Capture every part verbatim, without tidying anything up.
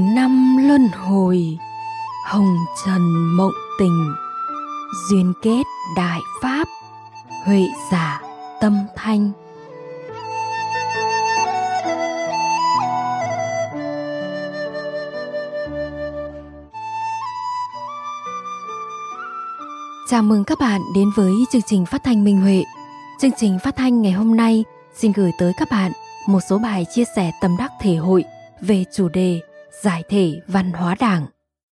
Nghìn năm luân hồi, hồng trần mộng tình, duyên kết đại pháp, huệ giả tâm thanh. Chào mừng các bạn đến với chương trình phát thanh Minh Huệ. Chương trình phát thanh ngày hôm nay xin gửi tới các bạn một số bài chia sẻ tâm đắc thể hội về chủ đề giải thể văn hóa Đảng.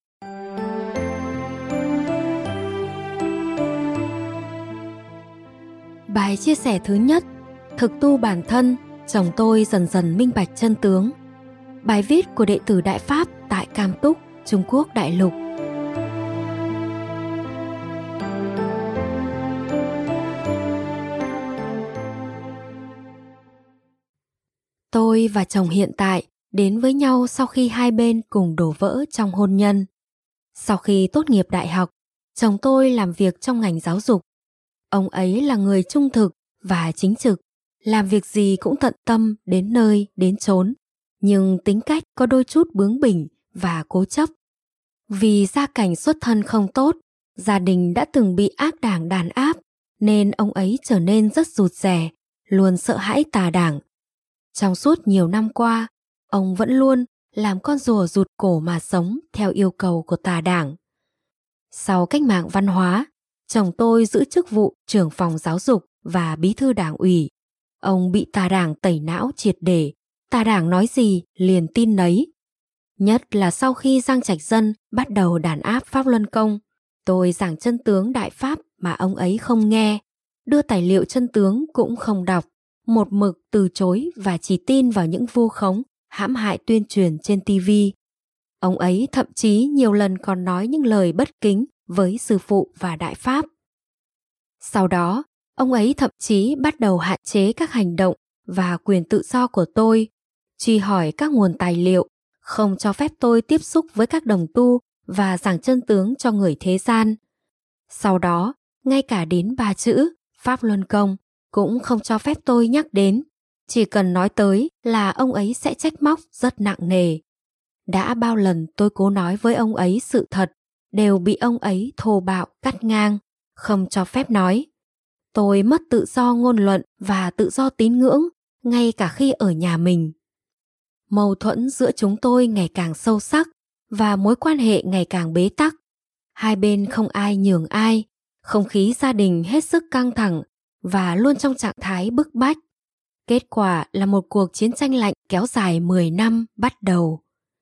Bài chia sẻ thứ nhất: thực tu bản thân, chồng tôi dần dần minh bạch chân tướng. Bài viết của đệ tử Đại Pháp tại Cam Túc, Trung Quốc đại lục. Tôi và chồng hiện tại đến với nhau sau khi hai bên cùng đổ vỡ trong hôn nhân. Sau khi tốt nghiệp đại học, chồng tôi làm việc trong ngành giáo dục. Ông ấy là người trung thực và chính trực, làm việc gì cũng tận tâm đến nơi đến chốn, nhưng tính cách có đôi chút bướng bỉnh và cố chấp. Vì gia cảnh xuất thân không tốt, gia đình đã từng bị ác đảng đàn áp, nên ông ấy trở nên rất rụt rè, luôn sợ hãi tà đảng. Trong suốt nhiều năm qua, ông vẫn luôn làm con rùa rụt cổ mà sống theo yêu cầu của tà đảng. Sau cách mạng văn hóa, chồng tôi giữ chức vụ trưởng phòng giáo dục và bí thư đảng ủy. Ông bị tà đảng tẩy não triệt để, tà đảng nói gì liền tin nấy. Nhất là sau khi Giang Trạch Dân bắt đầu đàn áp Pháp Luân Công, tôi giảng chân tướng Đại Pháp mà ông ấy không nghe, đưa tài liệu chân tướng cũng không đọc, một mực từ chối và chỉ tin vào những vu khống, hãm hại tuyên truyền trên ti vi. Ông ấy thậm chí nhiều lần còn nói những lời bất kính với sư phụ và Đại Pháp. Sau đó, ông ấy thậm chí bắt đầu hạn chế các hành động và quyền tự do của tôi, truy hỏi các nguồn tài liệu, không cho phép tôi tiếp xúc với các đồng tu và giảng chân tướng cho người thế gian. Sau đó, ngay cả đến ba chữ Pháp Luân Công cũng không cho phép tôi nhắc đến, chỉ cần nói tới là ông ấy sẽ trách móc rất nặng nề. Đã bao lần tôi cố nói với ông ấy sự thật, đều bị ông ấy thô bạo cắt ngang, không cho phép nói. Tôi mất tự do ngôn luận và tự do tín ngưỡng, ngay cả khi ở nhà mình. Mâu thuẫn giữa chúng tôi ngày càng sâu sắc và mối quan hệ ngày càng bế tắc. Hai bên không ai nhường ai, không khí gia đình hết sức căng thẳng và luôn trong trạng thái bức bách. Kết quả là một cuộc chiến tranh lạnh kéo dài mười năm bắt đầu.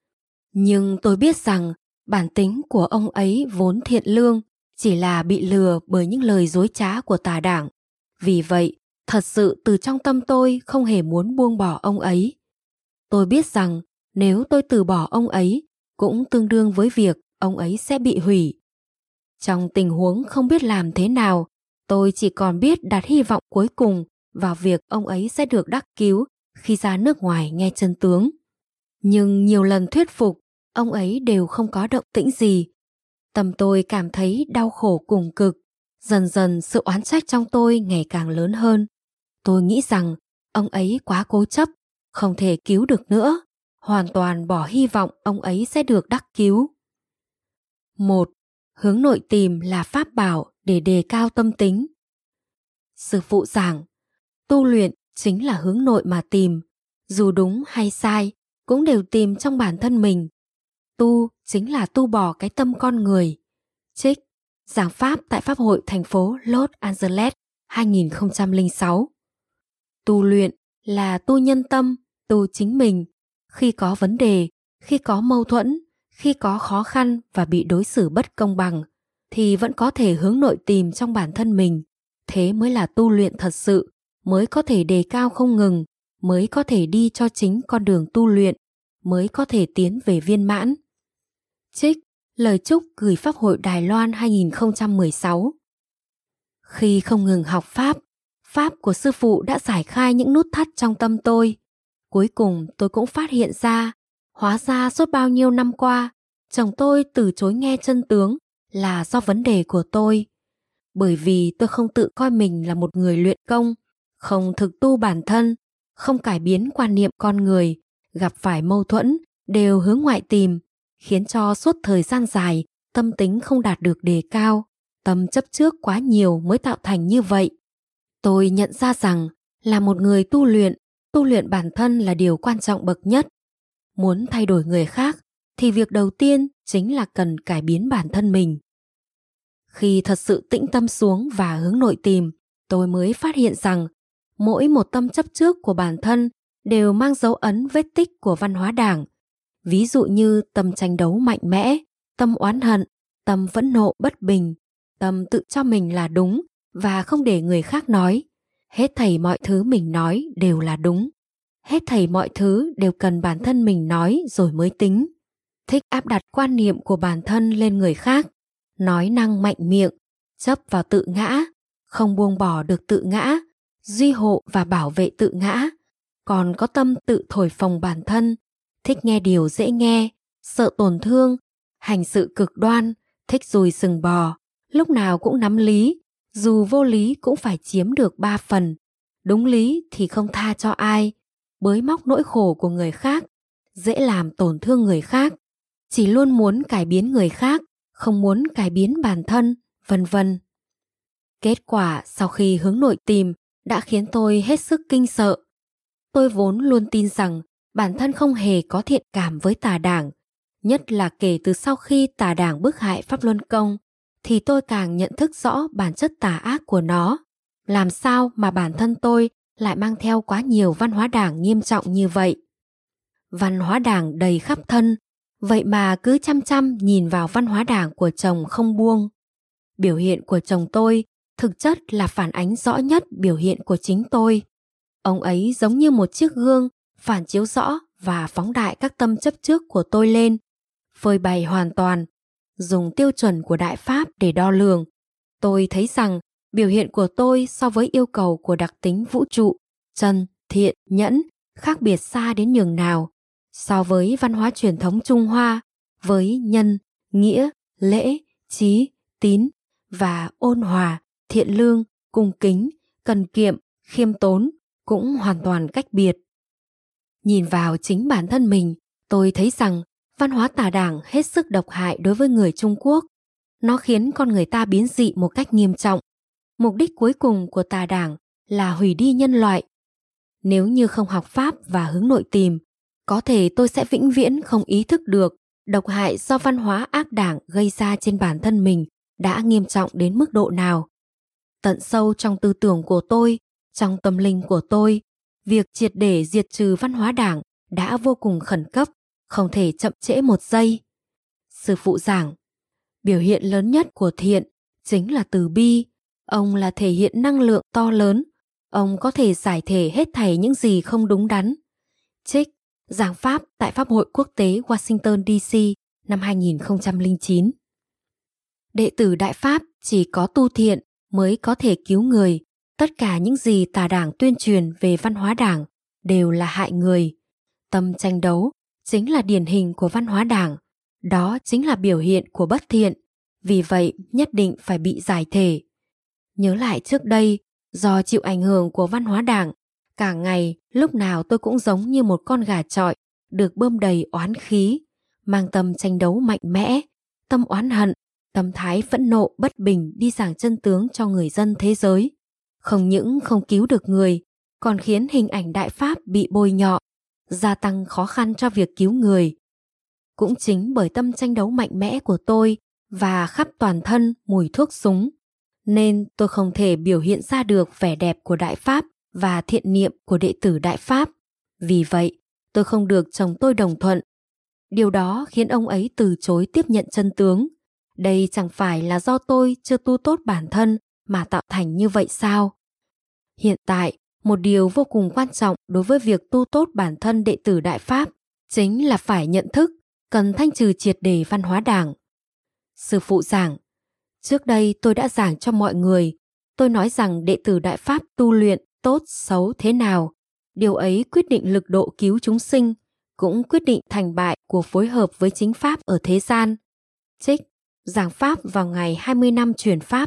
Nhưng tôi biết rằng bản tính của ông ấy vốn thiện lương, chỉ là bị lừa bởi những lời dối trá của tà đảng. Vì vậy, thật sự từ trong tâm tôi không hề muốn buông bỏ ông ấy. Tôi biết rằng nếu tôi từ bỏ ông ấy, cũng tương đương với việc ông ấy sẽ bị hủy. Trong tình huống không biết làm thế nào, tôi chỉ còn biết đặt hy vọng cuối cùng vào việc ông ấy sẽ được đắc cứu khi ra nước ngoài nghe chân tướng. Nhưng nhiều lần thuyết phục, ông ấy đều không có động tĩnh gì. Tâm tôi cảm thấy đau khổ cùng cực, dần dần sự oán trách trong tôi ngày càng lớn hơn. Tôi nghĩ rằng ông ấy quá cố chấp, không thể cứu được nữa, hoàn toàn bỏ hy vọng ông ấy sẽ được đắc cứu. một. Hướng nội tìm là pháp bảo để đề cao tâm tính. Sư phụ giảng, tu luyện chính là hướng nội mà tìm, dù đúng hay sai, cũng đều tìm trong bản thân mình. Tu chính là tu bỏ cái tâm con người. Trích giảng pháp tại Pháp hội thành phố Los Angeles hai nghìn không trăm lẻ sáu. Tu luyện là tu nhân tâm, tu chính mình. Khi có vấn đề, khi có mâu thuẫn, khi có khó khăn và bị đối xử bất công bằng, thì vẫn có thể hướng nội tìm trong bản thân mình. Thế mới là tu luyện thật sự, mới có thể đề cao không ngừng, mới có thể đi cho chính con đường tu luyện, mới có thể tiến về viên mãn. Trích lời chúc gửi Pháp hội Đài Loan hai nghìn không trăm mười sáu. Khi không ngừng học Pháp, Pháp của sư phụ đã giải khai những nút thắt trong tâm tôi. Cuối cùng tôi cũng phát hiện ra, hóa ra suốt bao nhiêu năm qua, chồng tôi từ chối nghe chân tướng là do vấn đề của tôi. Bởi vì tôi không tự coi mình là một người luyện công, không thực tu bản thân, không cải biến quan niệm con người, gặp phải mâu thuẫn đều hướng ngoại tìm, khiến cho suốt thời gian dài tâm tính không đạt được đề cao, tâm chấp trước quá nhiều mới tạo thành như vậy. Tôi nhận ra rằng là một người tu luyện, tu luyện bản thân là điều quan trọng bậc nhất. Muốn thay đổi người khác thì việc đầu tiên chính là cần cải biến bản thân mình. Khi thật sự tĩnh tâm xuống và hướng nội tìm, tôi mới phát hiện rằng mỗi một tâm chấp trước của bản thân đều mang dấu ấn vết tích của văn hóa Đảng. Ví dụ như tâm tranh đấu mạnh mẽ, tâm oán hận, tâm phẫn nộ bất bình, tâm tự cho mình là đúng và không để người khác nói. Hết thảy mọi thứ mình nói đều là đúng. Hết thảy mọi thứ đều cần bản thân mình nói rồi mới tính. Thích áp đặt quan niệm của bản thân lên người khác, nói năng mạnh miệng, chấp vào tự ngã, không buông bỏ được tự ngã, duy hộ và bảo vệ tự ngã. Còn có tâm tự thổi phồng bản thân, thích nghe điều dễ nghe, sợ tổn thương, hành sự cực đoan, thích dùi sừng bò, lúc nào cũng nắm lý, dù vô lý cũng phải chiếm được ba phần, đúng lý thì không tha cho ai, bới móc nỗi khổ của người khác, dễ làm tổn thương người khác, chỉ luôn muốn cải biến người khác, không muốn cải biến bản thân, vân vân. Kết quả sau khi hướng nội tìm đã khiến tôi hết sức kinh sợ. Tôi vốn luôn tin rằng bản thân không hề có thiện cảm với tà đảng, nhất là kể từ sau khi tà đảng bức hại Pháp Luân Công, thì tôi càng nhận thức rõ bản chất tà ác của nó. Làm sao mà bản thân tôi lại mang theo quá nhiều văn hóa Đảng nghiêm trọng như vậy? Văn hóa Đảng đầy khắp thân, vậy mà cứ chăm chăm nhìn vào văn hóa Đảng của chồng không buông. Biểu hiện của chồng tôi thực chất là phản ánh rõ nhất biểu hiện của chính tôi. Ông ấy giống như một chiếc gương phản chiếu rõ và phóng đại các tâm chấp trước của tôi lên, phơi bày hoàn toàn, dùng tiêu chuẩn của Đại Pháp để đo lường. Tôi thấy rằng biểu hiện của tôi so với yêu cầu của đặc tính vũ trụ, chân, thiện, nhẫn khác biệt xa đến nhường nào. So với văn hóa truyền thống Trung Hoa, với nhân, nghĩa, lễ, trí, tín và ôn hòa, thiện lương, cung kính, cần kiệm, khiêm tốn cũng hoàn toàn cách biệt. Nhìn vào chính bản thân mình, tôi thấy rằng văn hóa tà đảng hết sức độc hại đối với người Trung Quốc. Nó khiến con người ta biến dị một cách nghiêm trọng. Mục đích cuối cùng của tà đảng là hủy đi nhân loại. Nếu như không học Pháp và hướng nội tìm, có thể tôi sẽ vĩnh viễn không ý thức được độc hại do văn hóa ác đảng gây ra trên bản thân mình đã nghiêm trọng đến mức độ nào. Tận sâu trong tư tưởng của tôi, trong tâm linh của tôi, việc triệt để diệt trừ văn hóa Đảng đã vô cùng khẩn cấp, không thể chậm trễ một giây. Sư phụ giảng, biểu hiện lớn nhất của thiện chính là từ bi. Ông là thể hiện năng lượng to lớn. Ông có thể giải thể hết thảy những gì không đúng đắn. Trích giảng pháp tại Pháp hội Quốc tế Washington đê xê năm hai nghìn không trăm lẻ chín. Đệ tử Đại Pháp chỉ có tu thiện mới có thể cứu người. Tất cả những gì tà đảng tuyên truyền về văn hóa Đảng đều là hại người. Tâm tranh đấu chính là điển hình của văn hóa Đảng. Đó chính là biểu hiện của bất thiện. Vì vậy nhất định phải bị giải thể. Nhớ lại trước đây, do chịu ảnh hưởng của văn hóa Đảng, cả ngày lúc nào tôi cũng giống như một con gà chọi được bơm đầy oán khí, mang tâm tranh đấu mạnh mẽ, tâm oán hận, tâm thái phẫn nộ bất bình đi giảng chân tướng cho người dân thế giới. Không những không cứu được người, còn khiến hình ảnh Đại Pháp bị bôi nhọ, gia tăng khó khăn cho việc cứu người. Cũng chính bởi tâm tranh đấu mạnh mẽ của tôi và khắp toàn thân mùi thuốc súng, nên tôi không thể biểu hiện ra được vẻ đẹp của Đại Pháp và thiện niệm của đệ tử Đại Pháp. Vì vậy, tôi không được chồng tôi đồng thuận. Điều đó khiến ông ấy từ chối tiếp nhận chân tướng. Đây chẳng phải là do tôi chưa tu tốt bản thân mà tạo thành như vậy sao? Hiện tại, một điều vô cùng quan trọng đối với việc tu tốt bản thân đệ tử Đại Pháp chính là phải nhận thức cần thanh trừ triệt để văn hóa Đảng. Sư phụ giảng, trước đây tôi đã giảng cho mọi người, tôi nói rằng đệ tử Đại Pháp tu luyện tốt xấu thế nào. Điều ấy quyết định lực độ cứu chúng sinh, cũng quyết định thành bại của phối hợp với chính Pháp ở thế gian. Trích giảng Pháp vào ngày hai mươi năm truyền Pháp.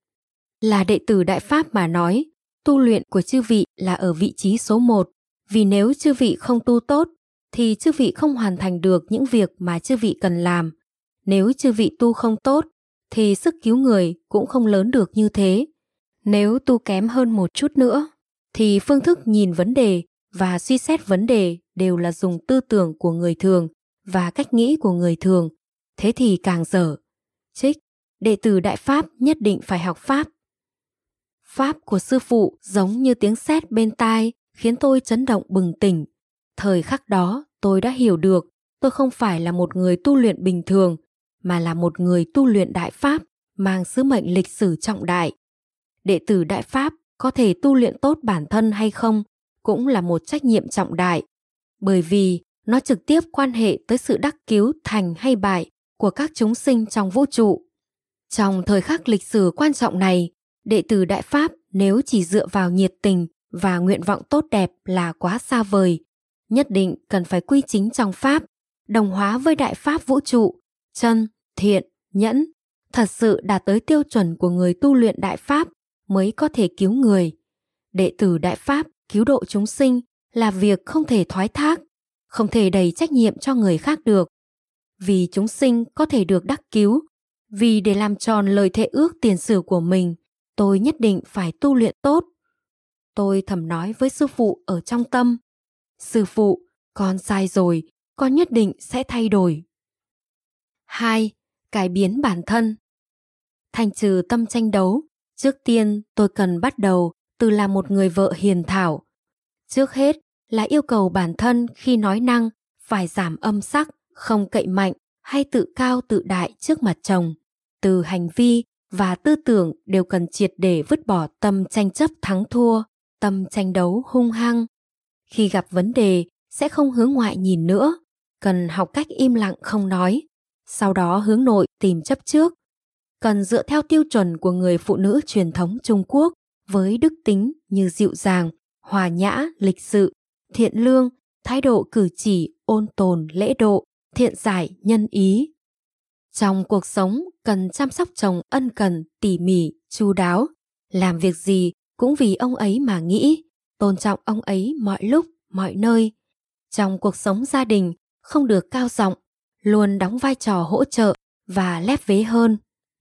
Là đệ tử Đại Pháp mà nói, tu luyện của chư vị là ở vị trí số một, vì nếu chư vị không tu tốt, thì chư vị không hoàn thành được những việc mà chư vị cần làm. Nếu chư vị tu không tốt, thì sức cứu người cũng không lớn được như thế. Nếu tu kém hơn một chút nữa, thì phương thức nhìn vấn đề và suy xét vấn đề đều là dùng tư tưởng của người thường và cách nghĩ của người thường, thế thì càng dở. Trích, đệ tử Đại Pháp nhất định phải học Pháp. Pháp của sư phụ giống như tiếng sét bên tai, khiến tôi chấn động bừng tỉnh. Thời khắc đó tôi đã hiểu được tôi không phải là một người tu luyện bình thường, mà là một người tu luyện Đại Pháp, mang sứ mệnh lịch sử trọng đại. Đệ tử Đại Pháp có thể tu luyện tốt bản thân hay không cũng là một trách nhiệm trọng đại, bởi vì nó trực tiếp quan hệ tới sự đắc cứu thành hay bại của các chúng sinh trong vũ trụ. Trong thời khắc lịch sử quan trọng này, đệ tử Đại Pháp nếu chỉ dựa vào nhiệt tình và nguyện vọng tốt đẹp là quá xa vời, nhất định cần phải quy chính trong Pháp, đồng hóa với Đại Pháp vũ trụ, chân, thiện, nhẫn, thật sự đạt tới tiêu chuẩn của người tu luyện Đại Pháp mới có thể cứu người. Đệ tử Đại Pháp cứu độ chúng sinh là việc không thể thoái thác, không thể đẩy trách nhiệm cho người khác được. Vì chúng sinh có thể được đắc cứu, vì để làm tròn lời thệ ước tiền sử của mình, tôi nhất định phải tu luyện tốt. Tôi thầm nói với sư phụ ở trong tâm: sư phụ, con sai rồi, con nhất định sẽ thay đổi. hai. Cải biến bản thân. Thanh trừ tâm tranh đấu, trước tiên tôi cần bắt đầu từ làm một người vợ hiền thảo. Trước hết là yêu cầu bản thân khi nói năng phải giảm âm sắc, không cậy mạnh hay tự cao tự đại trước mặt chồng. Từ hành vi và tư tưởng đều cần triệt để vứt bỏ tâm tranh chấp thắng thua, tâm tranh đấu hung hăng. Khi gặp vấn đề sẽ không hướng ngoại nhìn nữa, cần học cách im lặng không nói, sau đó hướng nội tìm chấp trước. Cần dựa theo tiêu chuẩn của người phụ nữ truyền thống Trung Quốc với đức tính như dịu dàng, hòa nhã, lịch sự, thiện lương, thái độ cử chỉ, ôn tồn, lễ độ, thiện giải, nhân ý. Trong cuộc sống cần chăm sóc chồng ân cần, tỉ mỉ, chu đáo, làm việc gì cũng vì ông ấy mà nghĩ, tôn trọng ông ấy mọi lúc, mọi nơi. Trong cuộc sống gia đình không được cao giọng, luôn đóng vai trò hỗ trợ và lép vế hơn.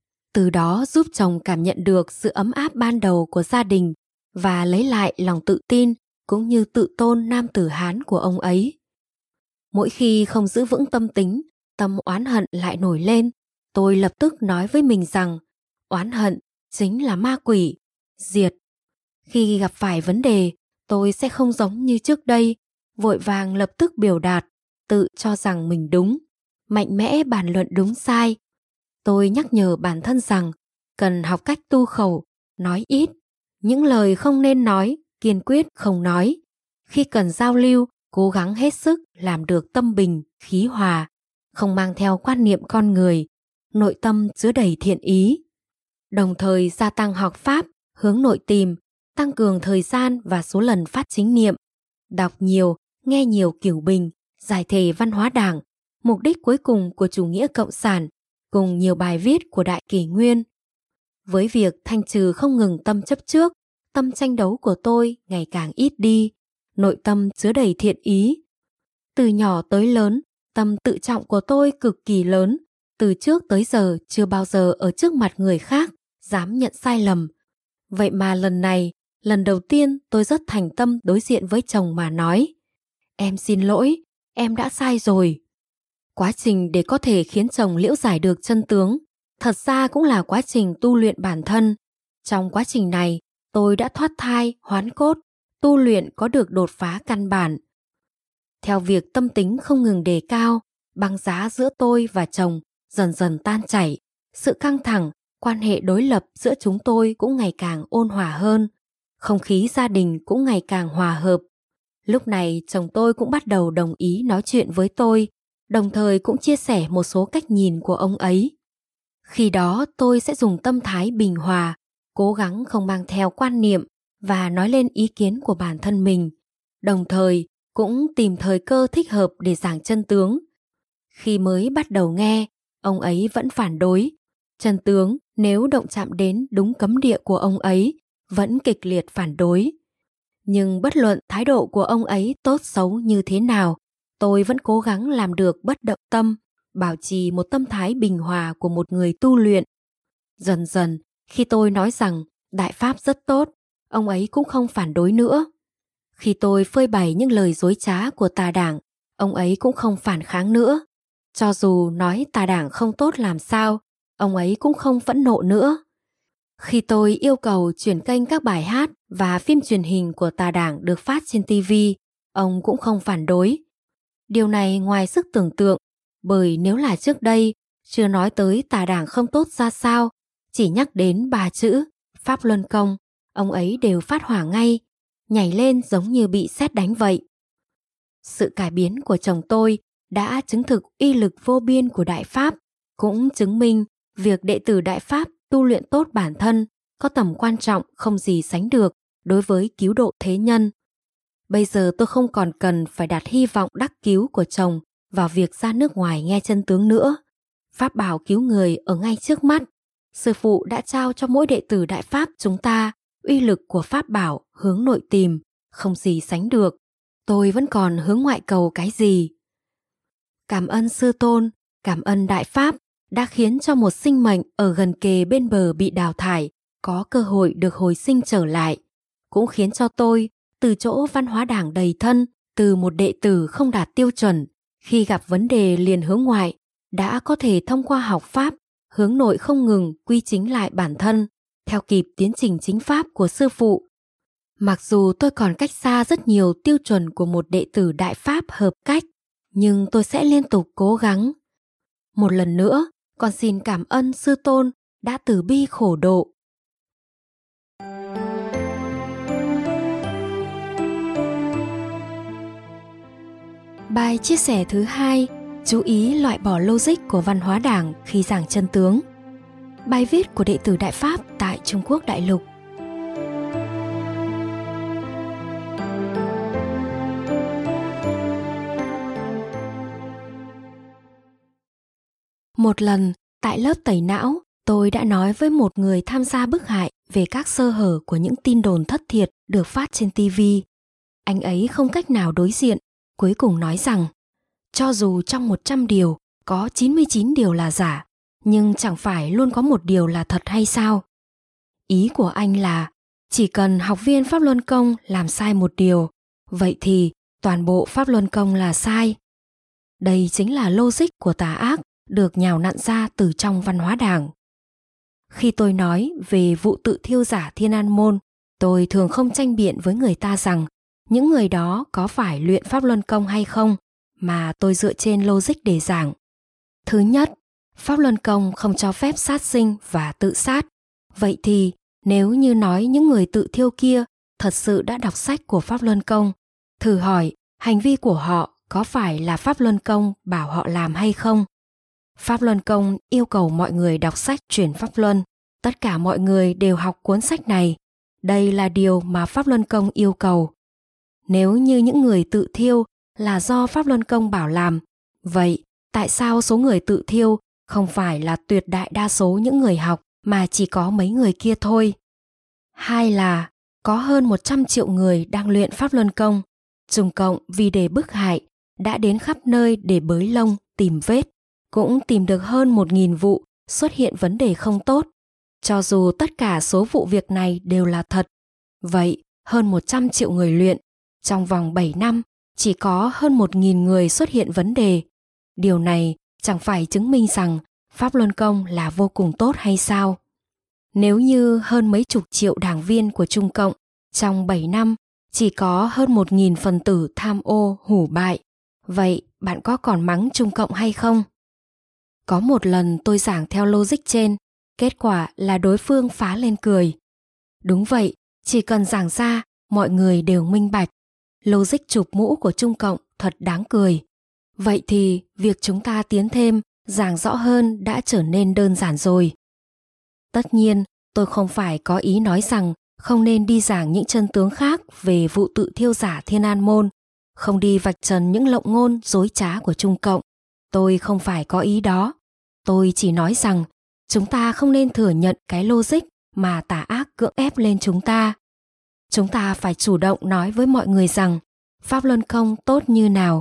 Từ đó giúp chồng cảm nhận được sự ấm áp ban đầu của gia đình và lấy lại lòng tự tin cũng như tự tôn nam tử Hán của ông ấy. Mỗi khi không giữ vững tâm tính, tâm oán hận lại nổi lên, tôi lập tức nói với mình rằng oán hận chính là ma quỷ, diệt. Khi gặp phải vấn đề, tôi sẽ không giống như trước đây, vội vàng lập tức biểu đạt, tự cho rằng mình đúng, mạnh mẽ bàn luận đúng sai. Tôi nhắc nhở bản thân rằng cần học cách tu khẩu, nói ít, những lời không nên nói, kiên quyết không nói. Khi cần giao lưu, cố gắng hết sức làm được tâm bình, khí hòa, không mang theo quan niệm con người, nội tâm chứa đầy thiện ý. Đồng thời gia tăng học Pháp, hướng nội tìm, tăng cường thời gian và số lần phát chính niệm, đọc nhiều, nghe nhiều cửu bình, giải thể văn hóa Đảng, mục đích cuối cùng của chủ nghĩa cộng sản, cùng nhiều bài viết của Đại Kỷ Nguyên. Với việc thanh trừ không ngừng tâm chấp trước, tâm tranh đấu của tôi ngày càng ít đi, nội tâm chứa đầy thiện ý. Từ nhỏ tới lớn, tâm tự trọng của tôi cực kỳ lớn, từ trước tới giờ chưa bao giờ ở trước mặt người khác dám nhận sai lầm. Vậy mà lần này, lần đầu tiên tôi rất thành tâm đối diện với chồng mà nói: em xin lỗi, em đã sai rồi. Quá trình để có thể khiến chồng liễu giải được chân tướng, thật ra cũng là quá trình tu luyện bản thân. Trong quá trình này, tôi đã thoát thai, hoán cốt, tu luyện có được đột phá căn bản. Theo việc tâm tính không ngừng đề cao, băng giá giữa tôi và chồng dần dần tan chảy, sự căng thẳng, quan hệ đối lập giữa chúng tôi cũng ngày càng ôn hòa hơn, không khí gia đình cũng ngày càng hòa hợp. Lúc này chồng tôi cũng bắt đầu đồng ý nói chuyện với tôi, đồng thời cũng chia sẻ một số cách nhìn của ông ấy. Khi đó tôi sẽ dùng tâm thái bình hòa, cố gắng không mang theo quan niệm và nói lên ý kiến của bản thân mình, đồng thời cũng tìm thời cơ thích hợp để giảng chân tướng. Khi mới bắt đầu nghe, ông ấy vẫn phản đối. Chân tướng nếu động chạm đến đúng cấm địa của ông ấy, vẫn kịch liệt phản đối. Nhưng bất luận thái độ của ông ấy tốt xấu như thế nào, tôi vẫn cố gắng làm được bất động tâm, bảo trì một tâm thái bình hòa của một người tu luyện. Dần dần, khi tôi nói rằng Đại Pháp rất tốt, ông ấy cũng không phản đối nữa. Khi tôi phơi bày những lời dối trá của tà đảng, ông ấy cũng không phản kháng nữa. Cho dù nói tà đảng không tốt làm sao, ông ấy cũng không phẫn nộ nữa. Khi tôi yêu cầu chuyển kênh các bài hát và phim truyền hình của tà đảng được phát trên ti vi, ông cũng không phản đối. Điều này ngoài sức tưởng tượng, bởi nếu là trước đây, chưa nói tới tà đảng không tốt ra sao, chỉ nhắc đến ba chữ Pháp Luân Công, ông ấy đều phát hỏa ngay, nhảy lên giống như bị sét đánh vậy. Sự cải biến của chồng tôi đã chứng thực uy lực vô biên của Đại Pháp, cũng chứng minh việc đệ tử Đại Pháp tu luyện tốt bản thân có tầm quan trọng không gì sánh được đối với cứu độ thế nhân. Bây giờ tôi không còn cần phải đặt hy vọng đắc cứu của chồng vào việc ra nước ngoài nghe chân tướng nữa. Pháp bảo cứu người ở ngay trước mắt. Sư phụ đã trao cho mỗi đệ tử Đại Pháp chúng ta uy lực của Pháp bảo hướng nội tìm, không gì sánh được. Tôi vẫn còn hướng ngoại cầu cái gì? Cảm ơn Sư Tôn, cảm ơn Đại Pháp đã khiến cho một sinh mệnh ở gần kề bên bờ bị đào thải có cơ hội được hồi sinh trở lại. Cũng khiến cho tôi từ chỗ văn hóa đảng đầy thân, từ một đệ tử không đạt tiêu chuẩn, khi gặp vấn đề liền hướng ngoại, đã có thể thông qua học Pháp, hướng nội không ngừng quy chính lại bản thân, theo kịp tiến trình chính Pháp của Sư phụ. Mặc dù tôi còn cách xa rất nhiều tiêu chuẩn của một đệ tử Đại Pháp hợp cách, nhưng tôi sẽ liên tục cố gắng. Một lần nữa, con xin cảm ơn Sư Tôn đã từ bi khổ độ. Bài chia sẻ thứ hai, chú ý loại bỏ logic của văn hóa đảng khi giảng chân tướng. Bài viết của đệ tử Đại Pháp tại Trung Quốc đại lục. Một lần, tại lớp tẩy não, tôi đã nói với một người tham gia bức hại về các sơ hở của những tin đồn thất thiệt được phát trên ti vi. Anh ấy không cách nào đối diện, cuối cùng nói rằng cho dù trong một trăm điều có chín mươi chín điều là giả, nhưng chẳng phải luôn có một điều là thật hay sao? Ý của anh là chỉ cần học viên Pháp Luân Công làm sai một điều, vậy thì toàn bộ Pháp Luân Công là sai. Đây chính là logic của tà ác được nhào nặn ra từ trong văn hóa đảng. Khi tôi nói về vụ tự thiêu giả Thiên An Môn, tôi thường không tranh biện với người ta rằng những người đó có phải luyện Pháp Luân Công hay không, mà tôi dựa trên logic để giảng. Thứ nhất, Pháp Luân Công không cho phép sát sinh và tự sát. Vậy thì nếu như nói những người tự thiêu kia thật sự đã đọc sách của Pháp Luân Công, thử hỏi hành vi của họ có phải là Pháp Luân Công bảo họ làm hay không? Pháp Luân Công yêu cầu mọi người đọc sách truyền Pháp Luân. Tất cả mọi người đều học cuốn sách này. Đây là điều mà Pháp Luân Công yêu cầu. Nếu như những người tự thiêu là do Pháp Luân Công bảo làm, vậy tại sao số người tự thiêu không phải là tuyệt đại đa số những người học mà chỉ có mấy người kia thôi? Hai là có hơn một trăm triệu người đang luyện Pháp Luân Công. Trung Cộng vì để bức hại đã đến khắp nơi để bới lông, tìm vết, cũng tìm được hơn một nghìn vụ xuất hiện vấn đề không tốt. Cho dù tất cả số vụ việc này đều là thật, vậy hơn một trăm triệu người luyện, trong vòng bảy năm chỉ có hơn một nghìn người xuất hiện vấn đề. Điều này chẳng phải chứng minh rằng Pháp Luân Công là vô cùng tốt hay sao? Nếu như hơn mấy chục triệu đảng viên của Trung Cộng trong bảy năm chỉ có hơn một nghìn phần tử tham ô hủ bại, vậy bạn có còn mắng Trung Cộng hay không? Có một lần tôi giảng theo logic trên, kết quả là đối phương phá lên cười. Đúng vậy, chỉ cần giảng ra, mọi người đều minh bạch. Logic chụp mũ của Trung Cộng thật đáng cười. Vậy thì việc chúng ta tiến thêm, giảng rõ hơn đã trở nên đơn giản rồi. Tất nhiên, tôi không phải có ý nói rằng không nên đi giảng những chân tướng khác về vụ tự thiêu giả Thiên An Môn, không đi vạch trần những lộng ngôn dối trá của Trung Cộng. Tôi không phải có ý đó. Tôi chỉ nói rằng chúng ta không nên thừa nhận cái logic mà tà ác cưỡng ép lên chúng ta. Chúng ta phải chủ động nói với mọi người rằng Pháp Luân Công tốt như nào,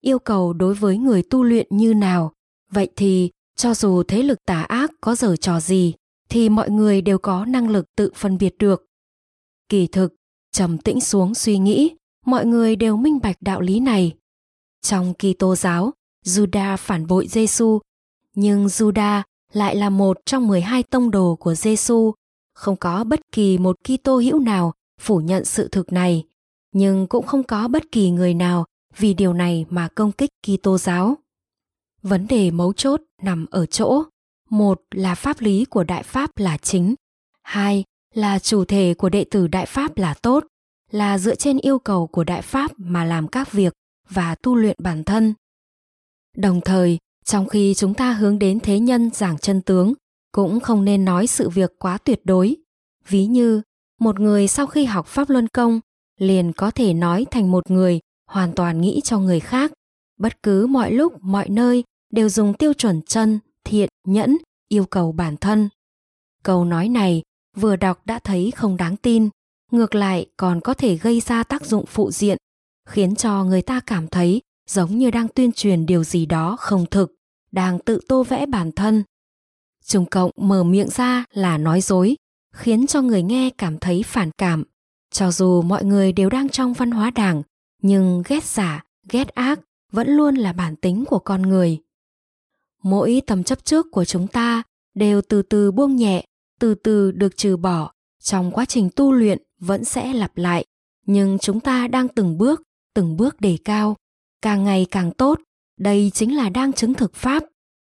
yêu cầu đối với người tu luyện như nào, vậy thì cho dù thế lực tà ác có giở trò gì, thì mọi người đều có năng lực tự phân biệt được. Kỳ thực, trầm tĩnh xuống suy nghĩ, mọi người đều minh bạch đạo lý này. Trong Kitô giáo, Judas phản bội Giêsu, nhưng Judas lại là một trong mười hai tông đồ của Giêsu. Không có bất kỳ một Kitô hữu nào phủ nhận sự thực này, nhưng cũng không có bất kỳ người nào vì điều này mà công kích Kitô giáo. Vấn đề mấu chốt nằm ở chỗ, một là pháp lý của Đại Pháp là chính, hai là chủ thể của đệ tử Đại Pháp là tốt, là dựa trên yêu cầu của Đại Pháp mà làm các việc và tu luyện bản thân. Đồng thời, trong khi chúng ta hướng đến thế nhân giảng chân tướng, cũng không nên nói sự việc quá tuyệt đối. Ví như, một người sau khi học Pháp Luân Công, liền có thể nói thành một người hoàn toàn nghĩ cho người khác. Bất cứ mọi lúc, mọi nơi đều dùng tiêu chuẩn chân, thiện, nhẫn, yêu cầu bản thân. Câu nói này vừa đọc đã thấy không đáng tin, ngược lại còn có thể gây ra tác dụng phụ diện, khiến cho người ta cảm thấy giống như đang tuyên truyền điều gì đó không thực, đang tự tô vẽ bản thân. Trung Cộng mở miệng ra là nói dối, khiến cho người nghe cảm thấy phản cảm. Cho dù mọi người đều đang trong văn hóa Đảng, nhưng ghét giả, ghét ác vẫn luôn là bản tính của con người. Mỗi tầm chấp trước của chúng ta đều từ từ buông nhẹ, từ từ được trừ bỏ, trong quá trình tu luyện vẫn sẽ lặp lại, nhưng chúng ta đang từng bước, từng bước đề cao, càng ngày càng tốt, đây chính là đang chứng thực Pháp.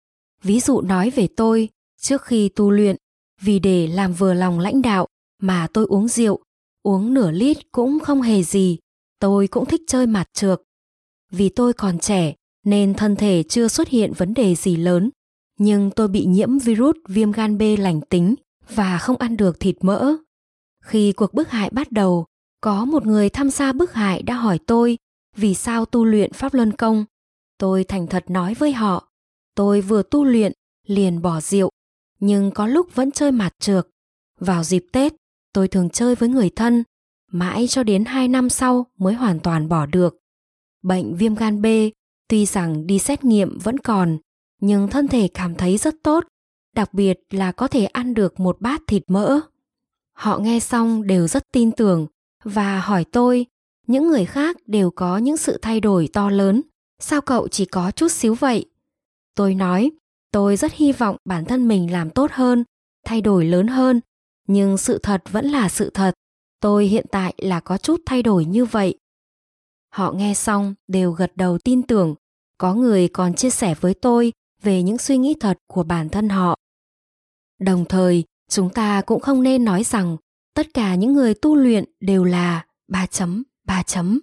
Ví dụ nói về tôi, trước khi tu luyện, vì để làm vừa lòng lãnh đạo mà tôi uống rượu, uống nửa lít cũng không hề gì, tôi cũng thích chơi mạt trược. Vì tôi còn trẻ nên thân thể chưa xuất hiện vấn đề gì lớn, nhưng tôi bị nhiễm virus viêm gan B lành tính và không ăn được thịt mỡ. Khi cuộc bức hại bắt đầu, có một người tham gia bức hại đã hỏi tôi vì sao tu luyện Pháp Luân Công. Tôi thành thật nói với họ, tôi vừa tu luyện liền bỏ rượu, nhưng có lúc vẫn chơi mạt trược. Vào dịp Tết, tôi thường chơi với người thân, mãi cho đến hai năm sau mới hoàn toàn bỏ được. Bệnh viêm gan B, tuy rằng đi xét nghiệm vẫn còn, nhưng thân thể cảm thấy rất tốt, đặc biệt là có thể ăn được một bát thịt mỡ. Họ nghe xong đều rất tin tưởng và hỏi tôi, những người khác đều có những sự thay đổi to lớn, sao cậu chỉ có chút xíu vậy? Tôi nói, tôi rất hy vọng bản thân mình làm tốt hơn, thay đổi lớn hơn, nhưng sự thật vẫn là sự thật, tôi hiện tại là có chút thay đổi như vậy. Họ nghe xong đều gật đầu tin tưởng, có người còn chia sẻ với tôi về những suy nghĩ thật của bản thân họ. Đồng thời, chúng ta cũng không nên nói rằng tất cả những người tu luyện đều là ba chấm, ba chấm.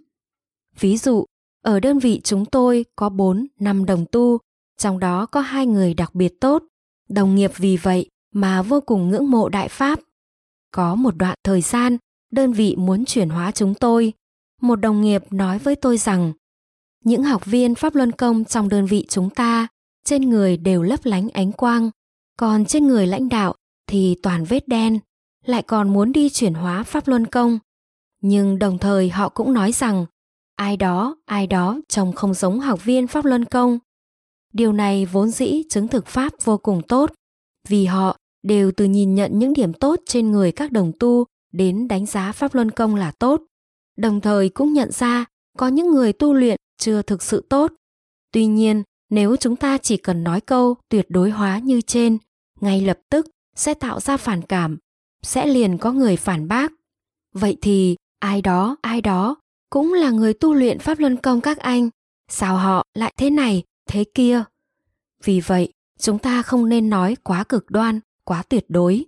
Ví dụ, ở đơn vị chúng tôi có bốn, năm đồng tu, trong đó có hai người đặc biệt tốt, đồng nghiệp vì vậy mà vô cùng ngưỡng mộ Đại Pháp. Có một đoạn thời gian, đơn vị muốn chuyển hóa chúng tôi. Một đồng nghiệp nói với tôi rằng, những học viên Pháp Luân Công trong đơn vị chúng ta, trên người đều lấp lánh ánh quang, còn trên người lãnh đạo thì toàn vết đen, lại còn muốn đi chuyển hóa Pháp Luân Công. Nhưng đồng thời họ cũng nói rằng, ai đó, ai đó trông không giống học viên Pháp Luân Công. Điều này vốn dĩ chứng thực Pháp vô cùng tốt, vì họ đều từ nhìn nhận những điểm tốt trên người các đồng tu đến đánh giá Pháp Luân Công là tốt. Đồng thời cũng nhận ra có những người tu luyện chưa thực sự tốt. Tuy nhiên, nếu chúng ta chỉ cần nói câu tuyệt đối hóa như trên, ngay lập tức sẽ tạo ra phản cảm, sẽ liền có người phản bác. Vậy thì ai đó, ai đó cũng là người tu luyện Pháp Luân Công các anh, sao họ lại thế này, thế kia? Vì vậy, chúng ta không nên nói quá cực đoan, quá tuyệt đối.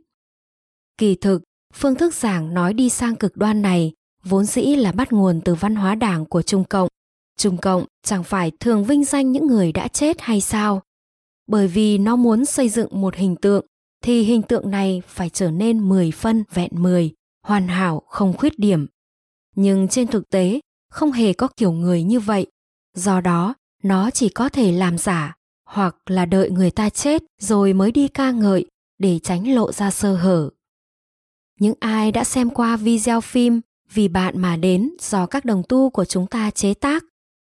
Kỳ thực, phương thức giảng nói đi sang cực đoan này vốn dĩ là bắt nguồn từ văn hóa Đảng của Trung Cộng. Trung Cộng chẳng phải thường vinh danh những người đã chết hay sao? Bởi vì nó muốn xây dựng một hình tượng, thì hình tượng này phải trở nên mười phân vẹn mười, hoàn hảo không khuyết điểm. Nhưng trên thực tế, không hề có kiểu người như vậy. Do đó, nó chỉ có thể làm giả, hoặc là đợi người ta chết rồi mới đi ca ngợi để tránh lộ ra sơ hở. Những ai đã xem qua video phim Vì Bạn Mà Đến do các đồng tu của chúng ta chế tác,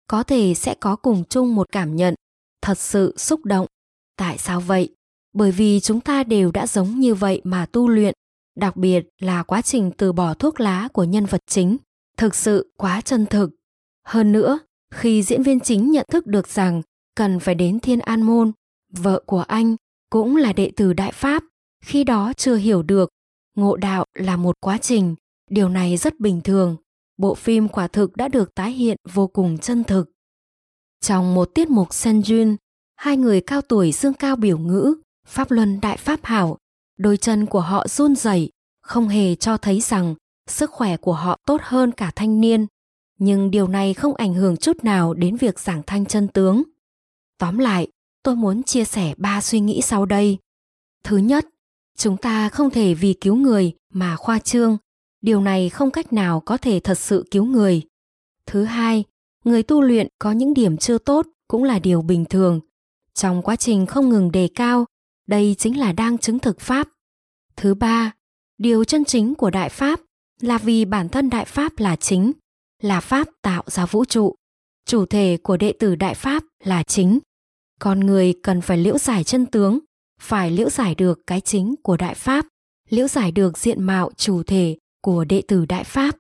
có thể sẽ có cùng chung một cảm nhận, thật sự xúc động. Tại sao vậy? Bởi vì chúng ta đều đã giống như vậy mà tu luyện, đặc biệt là quá trình từ bỏ thuốc lá của nhân vật chính, thực sự quá chân thực. Hơn nữa, khi diễn viên chính nhận thức được rằng cần phải đến Thiên An Môn, vợ của anh cũng là đệ tử Đại Pháp, khi đó chưa hiểu được ngộ đạo là một quá trình, điều này rất bình thường. Bộ phim quả thực đã được tái hiện vô cùng chân thực. Trong một tiết mục Sen Yun, hai người cao tuổi dương cao biểu ngữ, Pháp luân đại pháp hảo, đôi chân của họ run rẩy, không hề cho thấy rằng sức khỏe của họ tốt hơn cả thanh niên. Nhưng điều này không ảnh hưởng chút nào đến việc giảng thanh chân tướng. Tóm lại, tôi muốn chia sẻ ba suy nghĩ sau đây. Thứ nhất, chúng ta không thể vì cứu người mà khoa trương. Điều này không cách nào có thể thật sự cứu người. Thứ hai, người tu luyện có những điểm chưa tốt cũng là điều bình thường. Trong quá trình không ngừng đề cao, đây chính là đang chứng thực Pháp. Thứ ba, điều chân chính của Đại Pháp là vì bản thân Đại Pháp là chính, là Pháp tạo ra vũ trụ. Chủ thể của đệ tử Đại Pháp là chính. Con người cần phải liễu giải chân tướng, phải liễu giải được cái chính của Đại Pháp, liễu giải được diện mạo chủ thể của đệ tử Đại Pháp.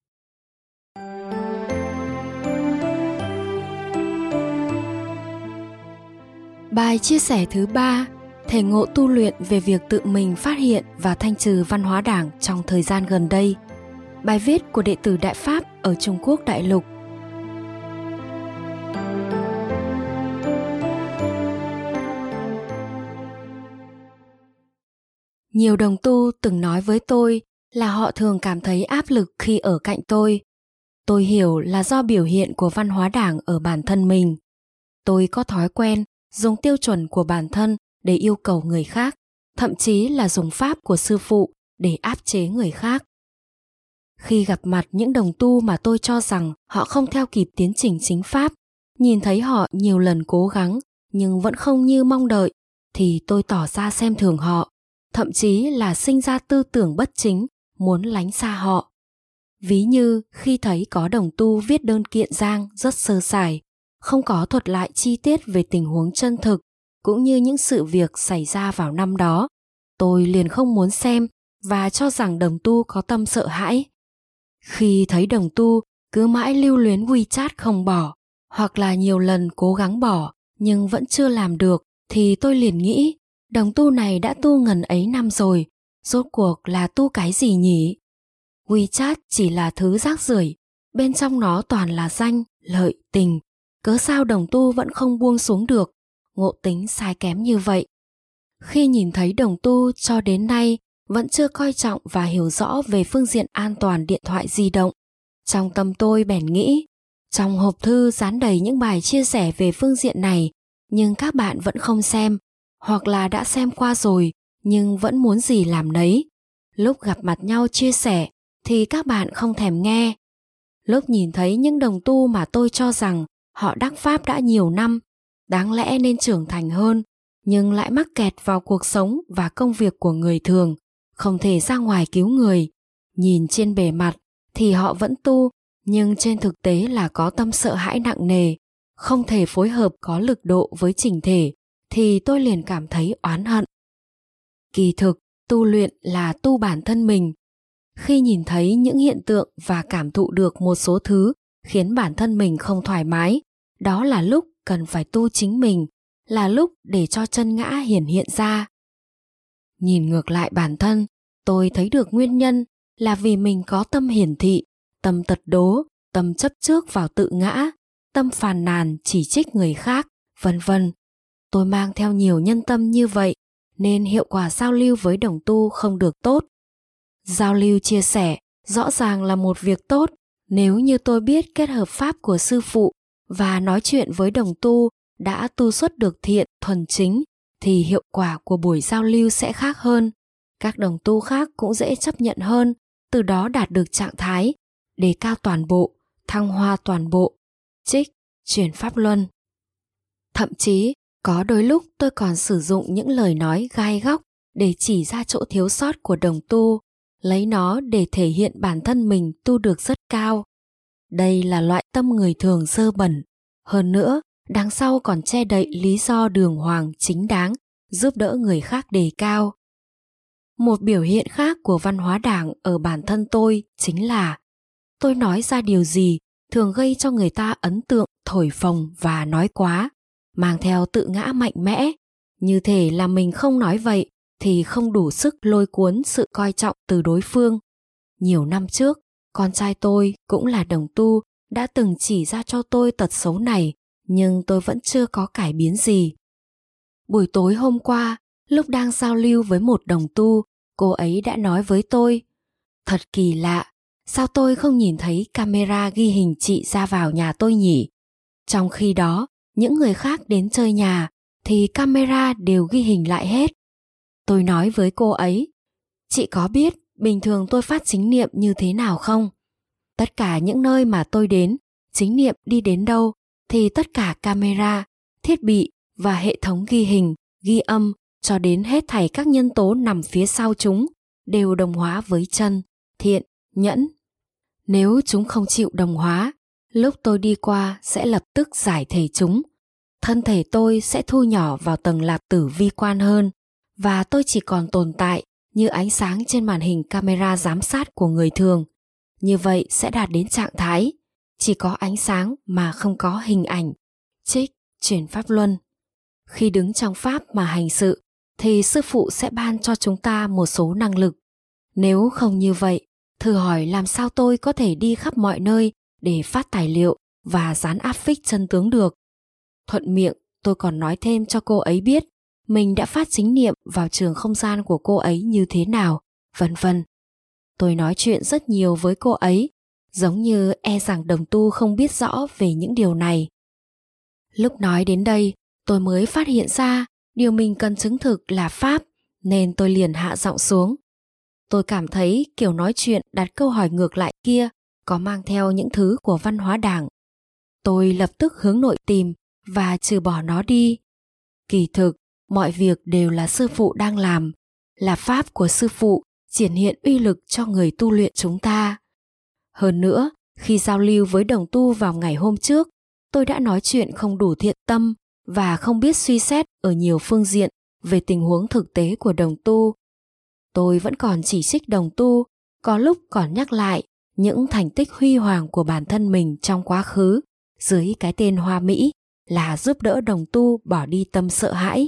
Bài chia sẻ thứ ba, thể ngộ tu luyện về việc tự mình phát hiện và thanh trừ văn hóa đảng trong thời gian gần đây. Bài viết của đệ tử Đại Pháp ở Trung Quốc đại lục. Nhiều đồng tu từng nói với tôi là họ thường cảm thấy áp lực khi ở cạnh tôi. Tôi hiểu là do biểu hiện của văn hóa đảng ở bản thân mình. Tôi có thói quen dùng tiêu chuẩn của bản thân để yêu cầu người khác, thậm chí là dùng pháp của sư phụ để áp chế người khác. Khi gặp mặt những đồng tu mà tôi cho rằng họ không theo kịp tiến trình chính pháp, nhìn thấy họ nhiều lần cố gắng nhưng vẫn không như mong đợi, thì tôi tỏ ra xem thường họ, thậm chí là sinh ra tư tưởng bất chính, muốn lánh xa họ. Ví như khi thấy có đồng tu viết đơn kiện giang rất sơ sài, không có thuật lại chi tiết về tình huống chân thực, cũng như những sự việc xảy ra vào năm đó, tôi liền không muốn xem và cho rằng đồng tu có tâm sợ hãi. Khi thấy đồng tu cứ mãi lưu luyến WeChat không bỏ, hoặc là nhiều lần cố gắng bỏ nhưng vẫn chưa làm được, thì tôi liền nghĩ, đồng tu này đã tu ngần ấy năm rồi, rốt cuộc là tu cái gì nhỉ? WeChat chỉ là thứ rác rưởi, bên trong nó toàn là danh, lợi, tình, cớ sao đồng tu vẫn không buông xuống được, ngộ tính sai kém như vậy. Khi nhìn thấy đồng tu cho đến nay vẫn chưa coi trọng và hiểu rõ về phương diện an toàn điện thoại di động, trong tâm tôi bèn nghĩ, trong hộp thư dán đầy những bài chia sẻ về phương diện này, nhưng các bạn vẫn không xem, hoặc là đã xem qua rồi nhưng vẫn muốn gì làm nấy. Lúc gặp mặt nhau chia sẻ thì các bạn không thèm nghe. Lúc nhìn thấy những đồng tu mà tôi cho rằng họ đắc pháp đã nhiều năm, đáng lẽ nên trưởng thành hơn, nhưng lại mắc kẹt vào cuộc sống và công việc của người thường, không thể ra ngoài cứu người. Nhìn trên bề mặt thì họ vẫn tu, nhưng trên thực tế là có tâm sợ hãi nặng nề, không thể phối hợp có lực độ với chỉnh thể, thì tôi liền cảm thấy oán hận. Kỳ thực, tu luyện là tu bản thân mình. Khi nhìn thấy những hiện tượng và cảm thụ được một số thứ khiến bản thân mình không thoải mái, đó là lúc cần phải tu chính mình, là lúc để cho chân ngã hiển hiện ra. Nhìn ngược lại bản thân, tôi thấy được nguyên nhân là vì mình có tâm hiển thị, tâm tật đố, tâm chấp trước vào tự ngã, tâm phàn nàn chỉ trích người khác, vân vân. Tôi mang theo nhiều nhân tâm như vậy, nên hiệu quả giao lưu với đồng tu không được tốt. Giao lưu chia sẻ rõ ràng là một việc tốt, nếu như tôi biết kết hợp pháp của sư phụ và nói chuyện với đồng tu đã tu xuất được thiện thuần chính, thì hiệu quả của buổi giao lưu sẽ khác hơn. Các đồng tu khác cũng dễ chấp nhận hơn, từ đó đạt được trạng thái đề cao toàn bộ, thăng hoa toàn bộ, trích, truyền pháp luân. Thậm chí, có đôi lúc tôi còn sử dụng những lời nói gai góc để chỉ ra chỗ thiếu sót của đồng tu, lấy nó để thể hiện bản thân mình tu được rất cao. Đây là loại tâm người thường dơ bẩn, Hơn nữa, đằng sau còn che đậy lý do đường hoàng chính đáng giúp đỡ người khác đề cao. Một biểu hiện khác của văn hóa Đảng ở bản thân tôi chính là tôi nói ra điều gì thường gây cho người ta ấn tượng thổi phồng và nói quá, mang theo tự ngã mạnh mẽ, như thể là mình không nói vậy thì không đủ sức lôi cuốn sự coi trọng từ đối phương. Nhiều năm trước, con trai tôi cũng là đồng tu đã từng chỉ ra cho tôi tật xấu này, nhưng tôi vẫn chưa có cải biến gì. Buổi tối hôm qua, lúc đang giao lưu với một đồng tu, cô ấy đã nói với tôi: "Thật kỳ lạ, sao tôi không nhìn thấy camera ghi hình chị ra vào nhà tôi nhỉ? Trong khi đó, những người khác đến chơi nhà thì camera đều ghi hình lại hết." Tôi nói với cô ấy: "Chị có biết bình thường tôi phát chính niệm như thế nào không? Tất cả những nơi mà tôi đến, chính niệm đi đến đâu thì tất cả camera, thiết bị và hệ thống ghi hình, ghi âm cho đến hết thảy các nhân tố nằm phía sau chúng đều đồng hóa với chân, thiện, nhẫn. Nếu chúng không chịu đồng hóa, lúc tôi đi qua sẽ lập tức giải thể chúng. Thân thể tôi sẽ thu nhỏ vào tầng lạp tử vi quan hơn, và tôi chỉ còn tồn tại như ánh sáng trên màn hình camera giám sát của người thường. Như vậy sẽ đạt đến trạng thái chỉ có ánh sáng mà không có hình ảnh." Trích Chuyển Pháp Luân. Khi đứng trong Pháp mà hành sự thì sư phụ sẽ ban cho chúng ta một số năng lực. Nếu không như vậy, thử hỏi làm sao tôi có thể đi khắp mọi nơi để phát tài liệu và dán áp phích chân tướng được. Thuận miệng tôi còn nói thêm cho cô ấy biết mình đã phát chính niệm vào trường không gian của cô ấy như thế nào, vân vân. Tôi nói chuyện rất nhiều với cô ấy, giống như e rằng đồng tu không biết rõ về những điều này. Lúc nói đến đây, tôi mới phát hiện ra điều mình cần chứng thực là Pháp, nên tôi liền hạ giọng xuống. Tôi cảm thấy kiểu nói chuyện đặt câu hỏi ngược lại kia có mang theo những thứ của văn hóa Đảng. Tôi lập tức hướng nội tìm và trừ bỏ nó đi. Kỳ thực, mọi việc đều là sư phụ đang làm, là Pháp của sư phụ triển hiện uy lực cho người tu luyện chúng ta. Hơn nữa, khi giao lưu với đồng tu vào ngày hôm trước, tôi đã nói chuyện không đủ thiện tâm và không biết suy xét ở nhiều phương diện về tình huống thực tế của đồng tu. Tôi vẫn còn chỉ trích đồng tu, có lúc còn nhắc lại những thành tích huy hoàng của bản thân mình trong quá khứ dưới cái tên hoa mỹ là giúp đỡ đồng tu bỏ đi tâm sợ hãi.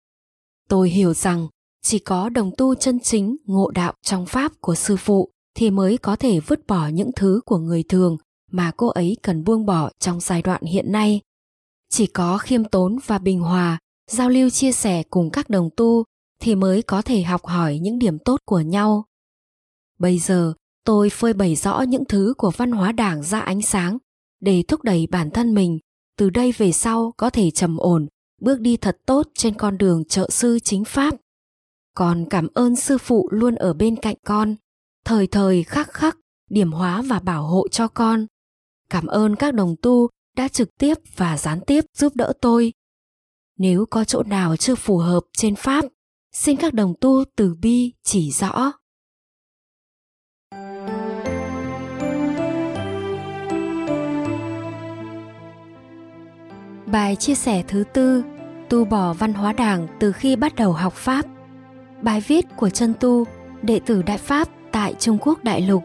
Tôi hiểu rằng chỉ có đồng tu chân chính ngộ đạo trong Pháp của sư phụ thì mới có thể vứt bỏ những thứ của người thường mà cô ấy cần buông bỏ trong giai đoạn hiện nay. Chỉ có khiêm tốn và bình hòa, giao lưu chia sẻ cùng các đồng tu thì mới có thể học hỏi những điểm tốt của nhau. Bây giờ, tôi phơi bày rõ những thứ của văn hóa Đảng ra ánh sáng để thúc đẩy bản thân mình từ đây về sau có thể trầm ổn, bước đi thật tốt trên con đường trợ sư chính Pháp. Còn cảm ơn sư phụ luôn ở bên cạnh con, thời thời khắc khắc điểm hóa và bảo hộ cho con. Cảm ơn các đồng tu đã trực tiếp và gián tiếp giúp đỡ tôi. Nếu có chỗ nào chưa phù hợp trên Pháp, xin các đồng tu từ bi chỉ rõ. Bài chia sẻ thứ tư, tu bỏ văn hóa Đảng từ khi bắt đầu học Pháp. Bài viết của chân tu, đệ tử Đại Pháp tại Trung Quốc đại lục.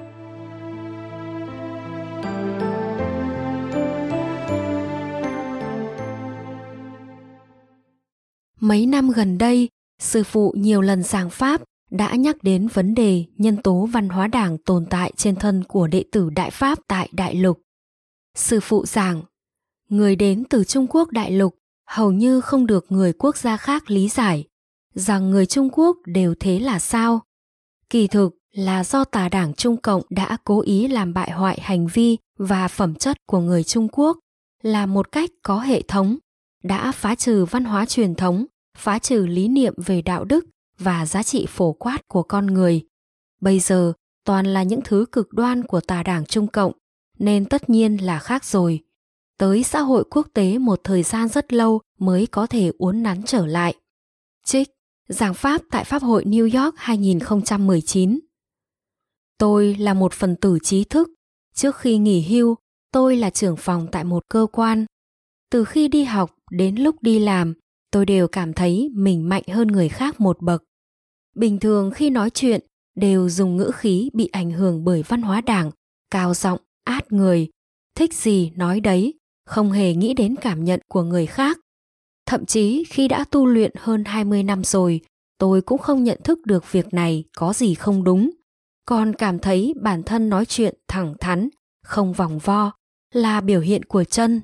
Mấy năm gần đây, sư phụ nhiều lần giảng Pháp đã nhắc đến vấn đề nhân tố văn hóa Đảng tồn tại trên thân của đệ tử Đại Pháp tại đại lục. Sư phụ giảng, người đến từ Trung Quốc đại lục hầu như không được người quốc gia khác lý giải rằng người Trung Quốc đều thế là sao. Kỳ thực là do tà đảng Trung Cộng đã cố ý làm bại hoại hành vi và phẩm chất của người Trung Quốc là một cách có hệ thống, đã phá trừ văn hóa truyền thống, phá trừ lý niệm về đạo đức và giá trị phổ quát của con người. Bây giờ toàn là những thứ cực đoan của tà đảng Trung Cộng, nên tất nhiên là khác rồi. Tới xã hội quốc tế một thời gian rất lâu mới có thể uốn nắn trở lại. Trích Giảng Pháp tại Pháp hội New York hai không một chín. Tôi là một phần tử trí thức. Trước khi nghỉ hưu, tôi là trưởng phòng tại một cơ quan. Từ khi đi học đến lúc đi làm, tôi đều cảm thấy mình mạnh hơn người khác một bậc. Bình thường khi nói chuyện, đều dùng ngữ khí bị ảnh hưởng bởi văn hóa Đảng, cao giọng, át người, thích gì nói đấy, không hề nghĩ đến cảm nhận của người khác. Thậm chí khi đã tu luyện hơn hai mươi năm rồi, tôi cũng không nhận thức được việc này có gì không đúng, còn cảm thấy bản thân nói chuyện thẳng thắn, không vòng vo, là biểu hiện của chân.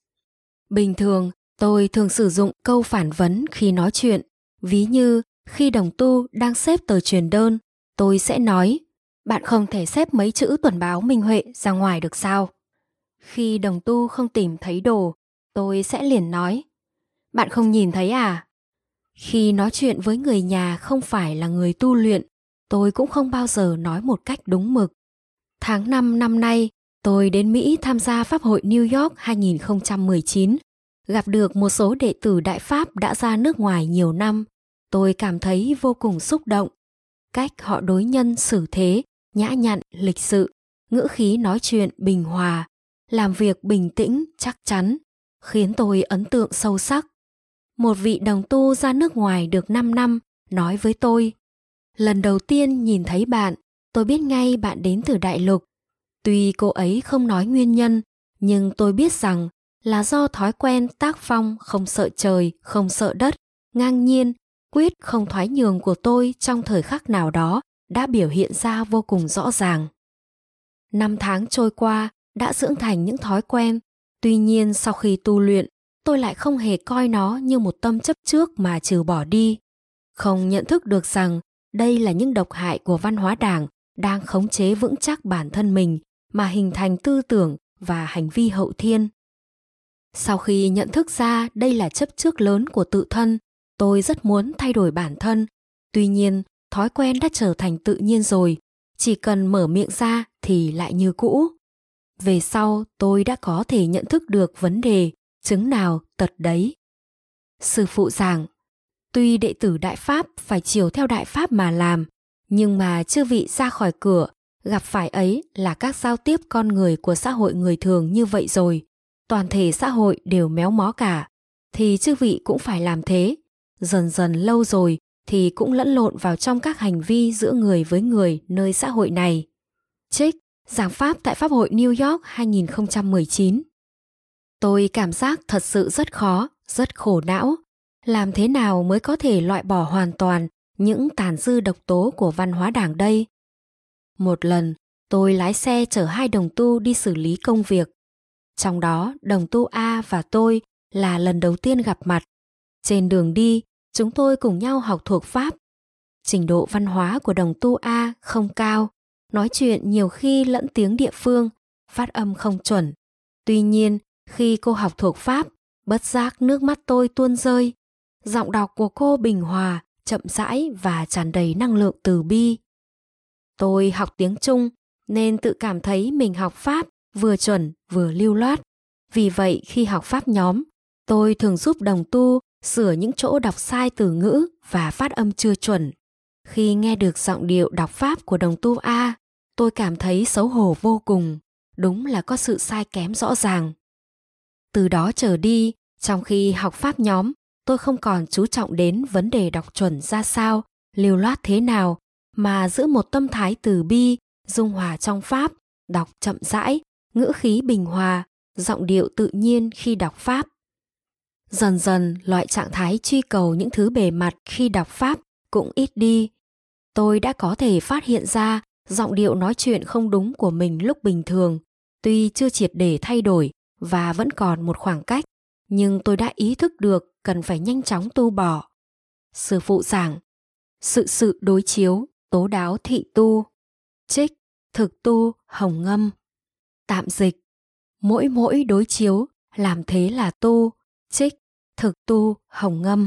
Bình thường, tôi thường sử dụng câu phản vấn khi nói chuyện, ví như khi đồng tu đang xếp tờ truyền đơn, tôi sẽ nói, bạn không thể xếp mấy chữ tuần báo Minh Huệ ra ngoài được sao? Khi đồng tu không tìm thấy đồ, tôi sẽ liền nói, bạn không nhìn thấy à? Khi nói chuyện với người nhà không phải là người tu luyện, tôi cũng không bao giờ nói một cách đúng mực. Tháng năm năm nay, tôi đến Mỹ tham gia Pháp hội New York hai không một chín, gặp được một số đệ tử Đại Pháp đã ra nước ngoài nhiều năm. Tôi cảm thấy vô cùng xúc động. Cách họ đối nhân xử thế, nhã nhặn, lịch sự, ngữ khí nói chuyện bình hòa, làm việc bình tĩnh, chắc chắn, khiến tôi ấn tượng sâu sắc. Một vị đồng tu ra nước ngoài được năm năm nói với tôi, lần đầu tiên nhìn thấy bạn, tôi biết ngay bạn đến từ Đại Lục. Tuy cô ấy không nói nguyên nhân, nhưng tôi biết rằng là do thói quen tác phong không sợ trời, không sợ đất, ngang nhiên, quyết không thoái nhường của tôi trong thời khắc nào đó đã biểu hiện ra vô cùng rõ ràng. Năm tháng trôi qua đã dưỡng thành những thói quen, tuy nhiên sau khi tu luyện, tôi lại không hề coi nó như một tâm chấp trước mà trừ bỏ đi. Không nhận thức được rằng đây là những độc hại của văn hóa Đảng đang khống chế vững chắc bản thân mình mà hình thành tư tưởng và hành vi hậu thiên. Sau khi nhận thức ra đây là chấp trước lớn của tự thân, tôi rất muốn thay đổi bản thân. Tuy nhiên, thói quen đã trở thành tự nhiên rồi, chỉ cần mở miệng ra thì lại như cũ. Về sau, tôi đã có thể nhận thức được vấn đề, chứng nào tật đấy. Sư phụ giảng, tuy đệ tử Đại Pháp phải chiều theo Đại Pháp mà làm, nhưng mà chư vị ra khỏi cửa, gặp phải ấy là các giao tiếp con người của xã hội người thường như vậy rồi. Toàn thể xã hội đều méo mó cả, thì chư vị cũng phải làm thế. Dần dần lâu rồi thì cũng lẫn lộn vào trong các hành vi giữa người với người nơi xã hội này. Trích, giảng pháp tại Pháp hội New York hai không một chín. Tôi cảm giác thật sự rất khó, rất khổ não. Làm thế nào mới có thể loại bỏ hoàn toàn những tàn dư độc tố của văn hóa Đảng đây? Một lần, tôi lái xe chở hai đồng tu đi xử lý công việc. Trong đó, đồng tu A và tôi là lần đầu tiên gặp mặt. Trên đường đi, chúng tôi cùng nhau học thuộc Pháp. Trình độ văn hóa của đồng tu A không cao, nói chuyện nhiều khi lẫn tiếng địa phương, phát âm không chuẩn. Tuy nhiên, khi cô học thuộc Pháp, bất giác nước mắt tôi tuôn rơi. Giọng đọc của cô bình hòa, chậm rãi và tràn đầy năng lượng từ bi. Tôi học tiếng Trung nên tự cảm thấy mình học Pháp vừa chuẩn vừa lưu loát. Vì vậy khi học Pháp nhóm, tôi thường giúp đồng tu sửa những chỗ đọc sai từ ngữ và phát âm chưa chuẩn. Khi nghe được giọng điệu đọc Pháp của đồng tu A, tôi cảm thấy xấu hổ vô cùng. Đúng là có sự sai kém rõ ràng. Từ đó trở đi, trong khi học Pháp nhóm, tôi không còn chú trọng đến vấn đề đọc chuẩn ra sao, lưu loát thế nào, mà giữ một tâm thái từ bi, dung hòa trong Pháp, đọc chậm rãi, ngữ khí bình hòa, giọng điệu tự nhiên khi đọc Pháp. Dần dần, loại trạng thái truy cầu những thứ bề mặt khi đọc Pháp cũng ít đi. Tôi đã có thể phát hiện ra giọng điệu nói chuyện không đúng của mình lúc bình thường, tuy chưa triệt để thay đổi và vẫn còn một khoảng cách, nhưng tôi đã ý thức được cần phải nhanh chóng tu bỏ. Sư phụ giảng, sự sự đối chiếu, tố đáo thị tu. Trích, thực tu, hồng ngâm. Tạm dịch, mỗi mỗi đối chiếu, làm thế là tu. Trích, thực tu, hồng ngâm.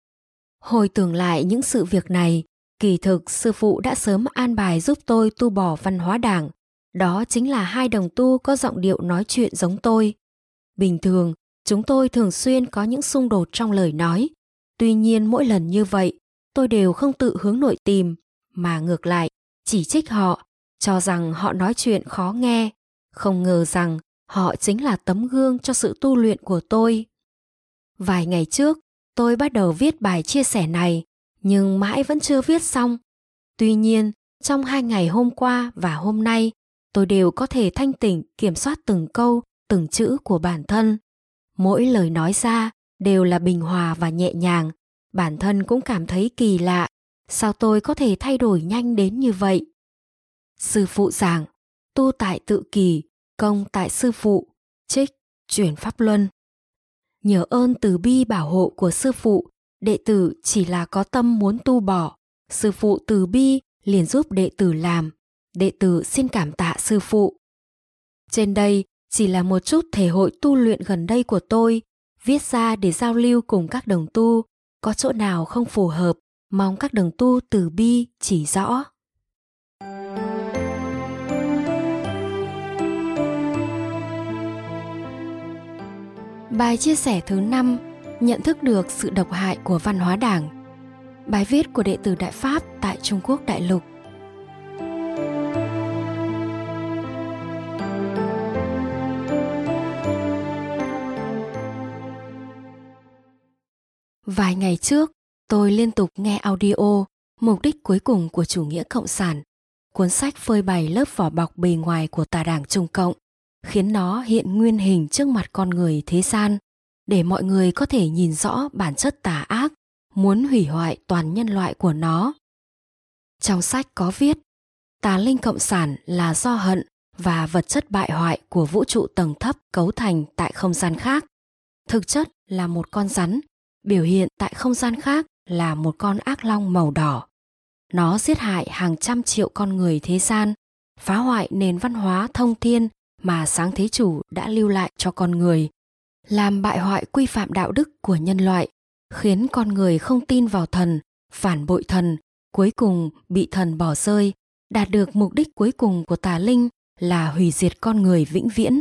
Hồi tưởng lại những sự việc này, kỳ thực sư phụ đã sớm an bài giúp tôi tu bỏ văn hóa Đảng. Đó chính là hai đồng tu có giọng điệu nói chuyện giống tôi. Bình thường, chúng tôi thường xuyên có những xung đột trong lời nói. Tuy nhiên mỗi lần như vậy, tôi đều không tự hướng nội tìm, mà ngược lại, chỉ trích họ, cho rằng họ nói chuyện khó nghe. Không ngờ rằng họ chính là tấm gương cho sự tu luyện của tôi. Vài ngày trước, tôi bắt đầu viết bài chia sẻ này, nhưng mãi vẫn chưa viết xong. Tuy nhiên, trong hai ngày hôm qua và hôm nay, tôi đều có thể thanh tỉnh kiểm soát từng câu, từng chữ của bản thân. Mỗi lời nói ra đều là bình hòa và nhẹ nhàng. Bản thân cũng cảm thấy kỳ lạ, sao tôi có thể thay đổi nhanh đến như vậy? Sư phụ giảng, tu tại tự kỷ, công tại sư phụ, trích, chuyển pháp luân. Nhờ ơn từ bi bảo hộ của sư phụ, đệ tử chỉ là có tâm muốn tu bỏ. Sư phụ từ bi liền giúp đệ tử làm. Đệ tử xin cảm tạ sư phụ. Trên đây chỉ là một chút thể hội tu luyện gần đây của tôi, viết ra để giao lưu cùng các đồng tu. Có chỗ nào không phù hợp, mong các đồng tu từ bi chỉ rõ. Bài chia sẻ thứ năm, nhận thức được sự độc hại của văn hóa Đảng. Bài viết của đệ tử Đại Pháp tại Trung Quốc đại lục. Vài ngày trước, tôi liên tục nghe audio Mục đích cuối cùng của chủ nghĩa cộng sản, cuốn sách phơi bày lớp vỏ bọc bề ngoài của tà đảng Trung Cộng, khiến nó hiện nguyên hình trước mặt con người thế gian, để mọi người có thể nhìn rõ bản chất tà ác, muốn hủy hoại toàn nhân loại của nó. Trong sách có viết, tà linh cộng sản là do hận và vật chất bại hoại của vũ trụ tầng thấp cấu thành tại không gian khác. Thực chất là một con rắn, biểu hiện tại không gian khác là một con ác long màu đỏ. Nó giết hại hàng trăm triệu con người thế gian, phá hoại nền văn hóa thông thiên mà sáng thế chủ đã lưu lại cho con người, làm bại hoại quy phạm đạo đức của nhân loại, khiến con người không tin vào thần, phản bội thần, cuối cùng bị thần bỏ rơi, đạt được mục đích cuối cùng của tà linh là hủy diệt con người vĩnh viễn.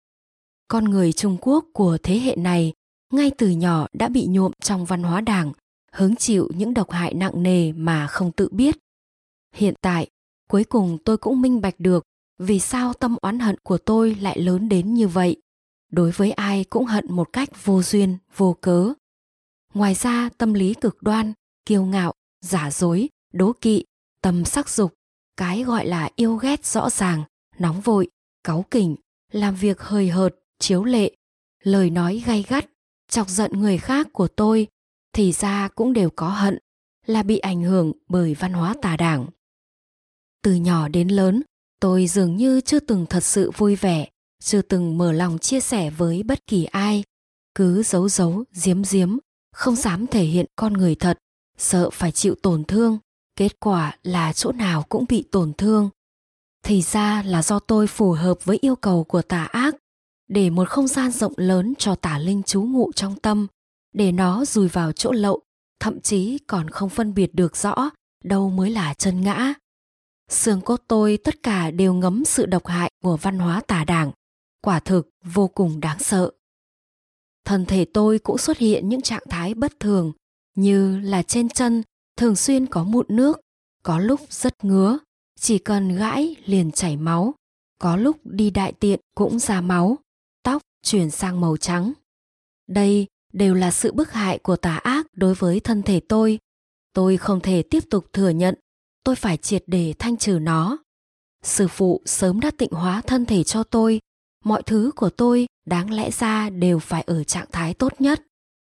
Con người Trung Quốc của thế hệ này ngay từ nhỏ đã bị nhuộm trong văn hóa Đảng, hứng chịu những độc hại nặng nề mà không tự biết. Hiện tại, cuối cùng tôi cũng minh bạch được vì sao tâm oán hận của tôi lại lớn đến như vậy. Đối với ai cũng hận một cách vô duyên, vô cớ. Ngoài ra, tâm lý cực đoan, kiêu ngạo, giả dối, đố kỵ, tầm sắc dục, cái gọi là yêu ghét rõ ràng, nóng vội, cáu kỉnh, làm việc hời hợt, chiếu lệ, lời nói gay gắt, chọc giận người khác của tôi, thì ra cũng đều có hận, là bị ảnh hưởng bởi văn hóa tà đảng. Từ nhỏ đến lớn, tôi dường như chưa từng thật sự vui vẻ, chưa từng mở lòng chia sẻ với bất kỳ ai, cứ giấu giấu, giếm giếm, không dám thể hiện con người thật, sợ phải chịu tổn thương, kết quả là chỗ nào cũng bị tổn thương. Thì ra là do tôi phù hợp với yêu cầu của tà ác, để một không gian rộng lớn cho tà linh trú ngụ trong tâm, để nó dùi vào chỗ lậu, thậm chí còn không phân biệt được rõ đâu mới là chân ngã. Xương cốt tôi tất cả đều ngấm sự độc hại của văn hóa tà đảng, quả thực vô cùng đáng sợ. Thân thể tôi cũng xuất hiện những trạng thái bất thường, như là trên chân thường xuyên có mụn nước, có lúc rất ngứa, chỉ cần gãi liền chảy máu, có lúc đi đại tiện cũng ra máu, tóc chuyển sang màu trắng. Đây đều là sự bức hại của tà ác đối với thân thể tôi. Tôi không thể tiếp tục thừa nhận, tôi phải triệt để thanh trừ nó. Sư phụ sớm đã tịnh hóa thân thể cho tôi, mọi thứ của tôi đáng lẽ ra đều phải ở trạng thái tốt nhất.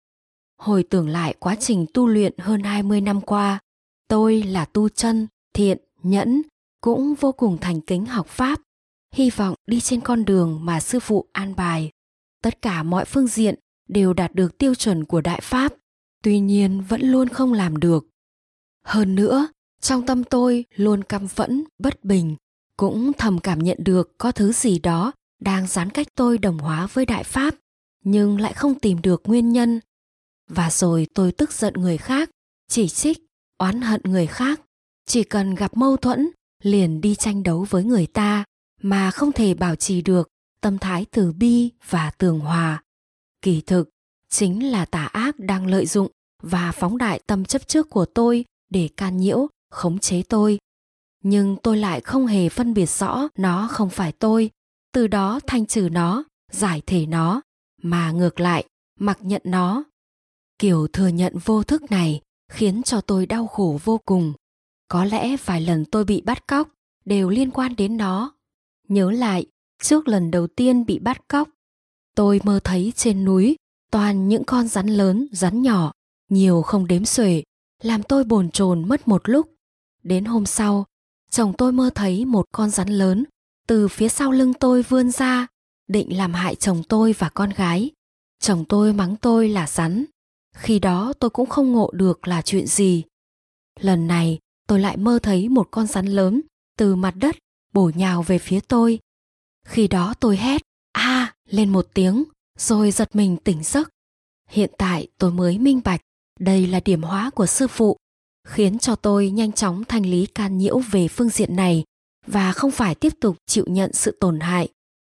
Hồi tưởng lại quá trình tu luyện hơn hai mươi năm qua, tôi là tu chân, thiện, nhẫn, cũng vô cùng thành kính học Pháp, hy vọng đi trên con đường mà sư phụ an bài. Tất cả mọi phương diện đều đạt được tiêu chuẩn của Đại Pháp, tuy nhiên vẫn luôn không làm được. Hơn nữa, trong tâm tôi luôn căm phẫn, bất bình, cũng thầm cảm nhận được có thứ gì đó đang gián cách tôi đồng hóa với Đại Pháp, nhưng lại không tìm được nguyên nhân. Và rồi tôi tức giận người khác, chỉ trích, oán hận người khác, chỉ cần gặp mâu thuẫn liền đi tranh đấu với người ta mà không thể bảo trì được tâm thái từ bi và tường hòa. Kỳ thực, chính là tà ác đang lợi dụng và phóng đại tâm chấp trước của tôi để can nhiễu, khống chế tôi. Nhưng tôi lại không hề phân biệt rõ nó không phải tôi, từ đó thanh trừ nó, giải thể nó, mà ngược lại, mặc nhận nó. Kiểu thừa nhận vô thức này khiến cho tôi đau khổ vô cùng. Có lẽ vài lần tôi bị bắt cóc đều liên quan đến nó. Nhớ lại, trước lần đầu tiên bị bắt cóc, tôi mơ thấy trên núi toàn những con rắn lớn, rắn nhỏ, nhiều không đếm xuể, làm tôi bồn chồn mất một lúc. Đến hôm sau, chồng tôi mơ thấy một con rắn lớn từ phía sau lưng tôi vươn ra, định làm hại chồng tôi và con gái. Chồng tôi mắng tôi là rắn. Khi đó tôi cũng không ngộ được là chuyện gì. Lần này tôi lại mơ thấy một con rắn lớn từ mặt đất bổ nhào về phía tôi. Khi đó tôi hét a lên một tiếng rồi giật mình tỉnh giấc. Hiện tại tôi mới minh bạch đây là điểm hóa của sư phụ, khiến cho tôi nhanh chóng thanh lý can nhiễu về phương diện này và không phải tiếp tục chịu nhận sự tổn hại.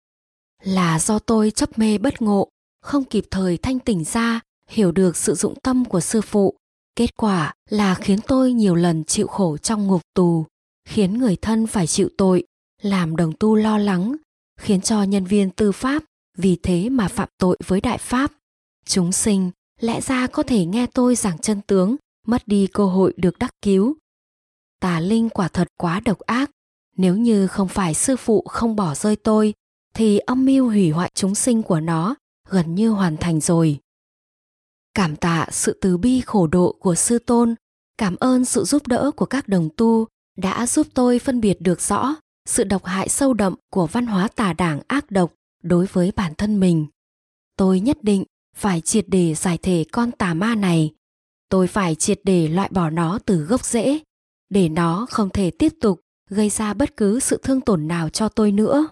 Là do tôi chấp mê bất ngộ, không kịp thời thanh tỉnh ra, hiểu được sự dụng tâm của sư phụ. Kết quả là khiến tôi nhiều lần chịu khổ trong ngục tù, khiến người thân phải chịu tội, làm đồng tu lo lắng, khiến cho nhân viên tư pháp vì thế mà phạm tội với đại pháp. Chúng sinh lẽ ra có thể nghe tôi giảng chân tướng, mất đi cơ hội được đắc cứu. Tà linh quả thật quá độc ác. Nếu như không phải sư phụ không bỏ rơi tôi, thì âm mưu hủy hoại chúng sinh của nó gần như hoàn thành rồi. Cảm tạ sự từ bi khổ độ của sư tôn, cảm ơn sự giúp đỡ của các đồng tu đã giúp tôi phân biệt được rõ sự độc hại sâu đậm của văn hóa tà đảng ác độc đối với bản thân mình. Tôi nhất định phải triệt để giải thể con tà ma này. Tôi phải triệt để loại bỏ nó từ gốc rễ, để nó không thể tiếp tục gây ra bất cứ sự thương tổn nào cho tôi nữa.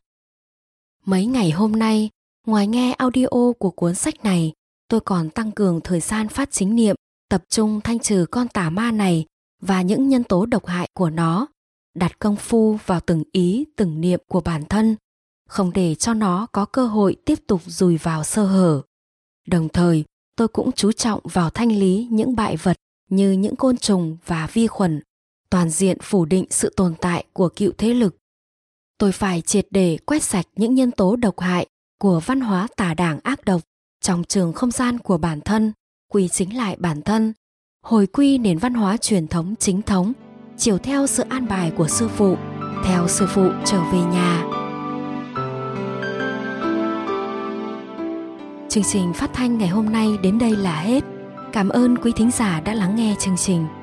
Mấy ngày hôm nay, ngoài nghe audio của cuốn sách này, tôi còn tăng cường thời gian phát chính niệm, tập trung thanh trừ con tà ma này và những nhân tố độc hại của nó, đặt công phu vào từng ý, từng niệm của bản thân, không để cho nó có cơ hội tiếp tục dùi vào sơ hở. Đồng thời, tôi cũng chú trọng vào thanh lý những bại vật như những côn trùng và vi khuẩn, toàn diện phủ định sự tồn tại của cựu thế lực. Tôi phải triệt để quét sạch những nhân tố độc hại của văn hóa tà đảng ác độc trong trường không gian của bản thân, quy chính lại bản thân, hồi quy nền văn hóa truyền thống chính thống, chiều theo sự an bài của sư phụ, theo sư phụ trở về nhà. Chương trình phát thanh ngày hôm nay đến đây là hết. Cảm ơn quý thính giả đã lắng nghe chương trình.